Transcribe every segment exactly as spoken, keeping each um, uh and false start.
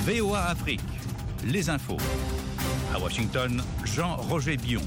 V O A Afrique, les infos. À Washington, Jean-Roger Billon.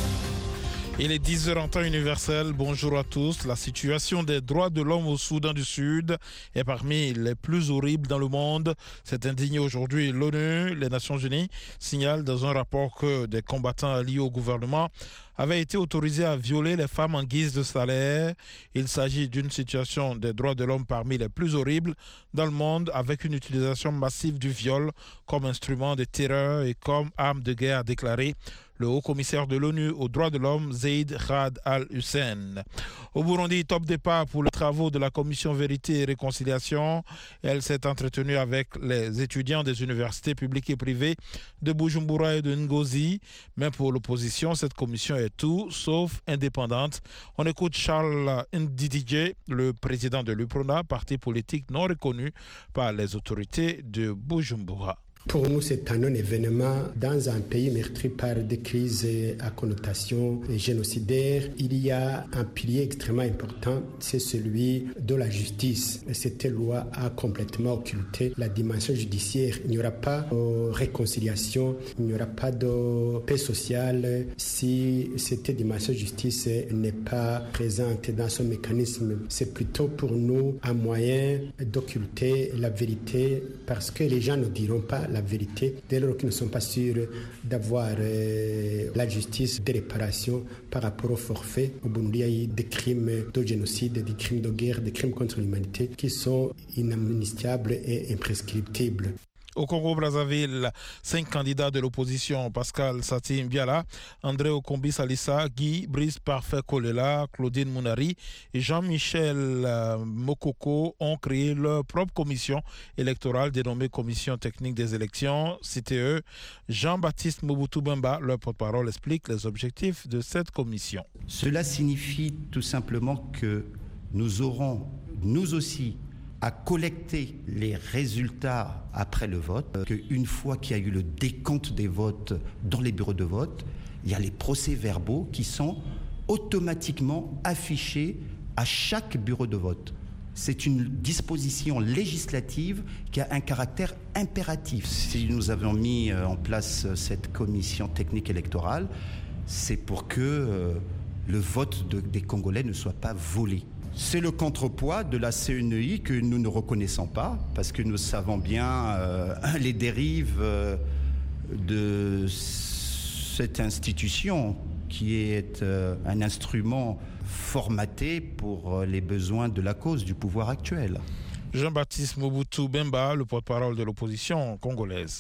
Il est dix heures en temps universel. Bonjour à tous. La situation des droits de l'homme au Soudan du Sud est parmi les plus horribles dans le monde. C'est indigné aujourd'hui l'ONU. Les Nations Unies signalent dans un rapport que des combattants alliés au gouvernement avaient été autorisés à violer les femmes en guise de salaire. Il s'agit d'une situation des droits de l'homme parmi les plus horribles dans le monde, avec une utilisation massive du viol comme instrument de terreur et comme arme de guerre, a déclaré le haut-commissaire de l'ONU aux droits de l'homme, Zeid Ra'ad al-Hussein. Au Burundi, top départ pour les travaux de la commission Vérité et Réconciliation. Elle s'est entretenue avec les étudiants des universités publiques et privées de Bujumbura et de Ngozi. Mais pour l'opposition, cette commission est tout sauf indépendante. On écoute Charles Ndidije, le président de l'U P R O N A, parti politique non reconnu par les autorités de Bujumbura. Pour nous, c'est un non-événement dans un pays meurtri par des crises à connotation génocidaire. Il y a un pilier extrêmement important, c'est celui de la justice. Cette loi a complètement occulté la dimension judiciaire. Il n'y aura pas de réconciliation, il n'y aura pas de paix sociale si cette dimension justice n'est pas présente dans son mécanisme. C'est plutôt pour nous un moyen d'occulter la vérité parce que les gens ne diront pas la vérité dès lors qu'ils ne sont pas sûrs d'avoir euh, la justice de réparation par rapport au forfait. Au Burundi, il y a eu des crimes de génocide, des crimes de guerre, des crimes contre l'humanité qui sont inamnistiables et imprescriptibles. Au Congo-Brazzaville, cinq candidats de l'opposition, Pascal Sati Mbiala, André Okombi Salissa, Guy Brice Parfait Kolela, Claudine Mounari et Jean-Michel Mokoko ont créé leur propre commission électorale dénommée Commission technique des élections, C T E. Jean-Baptiste Mobutu Bemba, leur porte-parole, explique les objectifs de cette commission. Cela signifie tout simplement que nous aurons, nous aussi, à collecter les résultats après le vote, qu'une fois qu'il y a eu le décompte des votes dans les bureaux de vote, il y a les procès-verbaux qui sont automatiquement affichés à chaque bureau de vote. C'est une disposition législative qui a un caractère impératif. Si nous avons mis en place cette commission technique électorale, c'est pour que euh, le vote de, des Congolais ne soit pas volé. C'est le contrepoids de la C N E I que nous ne reconnaissons pas, parce que nous savons bien euh, les dérives euh, de cette institution qui est euh, un instrument formaté pour les besoins de la cause du pouvoir actuel. Jean-Baptiste Mobutu Bemba, le porte-parole de l'opposition congolaise.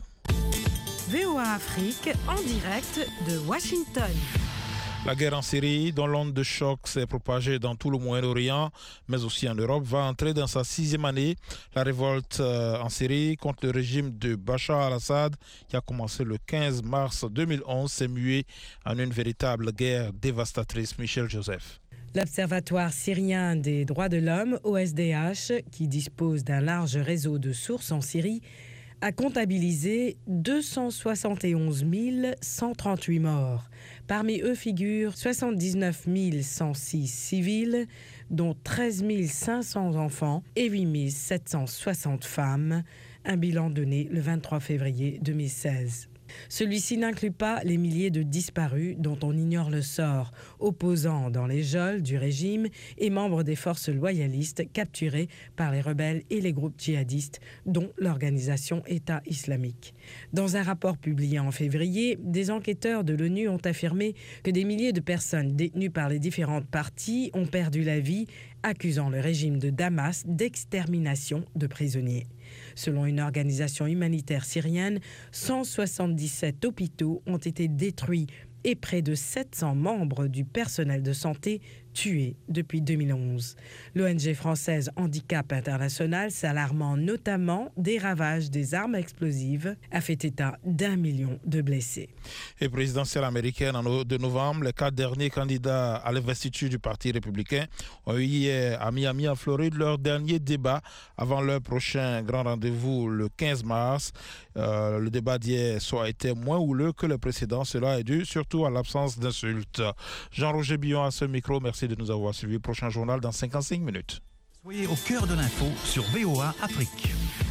V O A Afrique en direct de Washington. La guerre en Syrie, dont l'onde de choc s'est propagée dans tout le Moyen-Orient, mais aussi en Europe, va entrer dans sa sixième année. La révolte en Syrie contre le régime de Bachar al-Assad, qui a commencé le quinze mars deux mille onze, s'est muée en une véritable guerre dévastatrice. Michel Joseph. L'Observatoire syrien des droits de l'homme, O S D H, qui dispose d'un large réseau de sources en Syrie, a comptabilisé deux cent soixante et onze mille cent trente-huit morts. Parmi eux figurent soixante-dix-neuf mille cent six civils, dont treize mille cinq cents enfants et huit mille sept cent soixante femmes. Un bilan donné le vingt-trois février deux mille seize. Celui-ci n'inclut pas les milliers de disparus dont on ignore le sort, opposants dans les geôles du régime et membres des forces loyalistes capturés par les rebelles et les groupes djihadistes, dont l'organisation État islamique. Dans un rapport publié en février, des enquêteurs de l'ONU ont affirmé que des milliers de personnes détenues par les différentes parties ont perdu la vie, accusant le régime de Damas d'extermination de prisonniers. Selon une organisation humanitaire syrienne, cent soixante-dix-sept hôpitaux ont été détruits et près de sept cents membres du personnel de santé tués depuis deux mille onze. L'O N G française Handicap International, s'alarmant notamment des ravages des armes explosives, a fait état d'un million de blessés. Et présidentielle américaine en de novembre, les quatre derniers candidats à l'investiture du Parti républicain ont eu hier à Miami, en Floride, leur dernier débat avant leur prochain grand rendez-vous le quinze mars. Euh, le débat d'hier soit été moins houleux que le précédent. Cela est dû surtout à l'absence d'insultes. Jean-Roger Billon à ce micro. Merci de nous avoir suivis. Prochain journal dans cinquante-cinq minutes. Soyez au cœur de l'info sur V O A Afrique.